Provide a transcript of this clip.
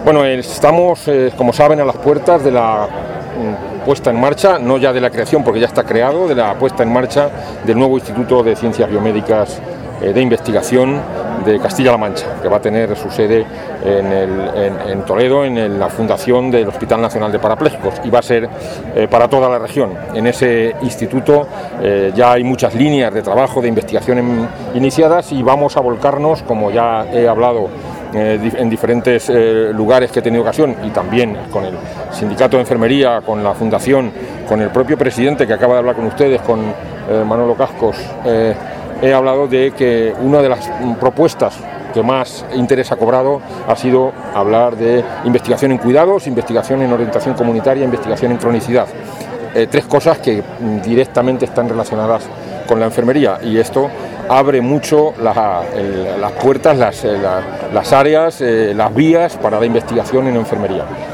Bueno, estamos, como saben, a las puertas de la puesta en marcha, no ya de la creación, porque ya está creado, de la puesta en marcha del nuevo Instituto de Ciencias Biomédicas de Investigación de Castilla-La Mancha, que va a tener su sede en Toledo, en la fundación del Hospital Nacional de Parapléjicos, y va a ser para toda la región. En ese instituto ya hay muchas líneas de trabajo, de investigación iniciadas, y vamos a volcarnos, como ya he hablado en diferentes lugares que he tenido ocasión, y también con el Sindicato de Enfermería, con la Fundación, con el propio presidente que acaba de hablar con ustedes, con Manolo Cascos. He hablado de que una de las propuestas que más interés ha cobrado ha sido hablar de investigación en cuidados, investigación en orientación comunitaria, investigación en cronicidad. Tres cosas que directamente están relacionadas con la enfermería, y esto abre mucho las puertas, las áreas, las vías para la investigación en enfermería.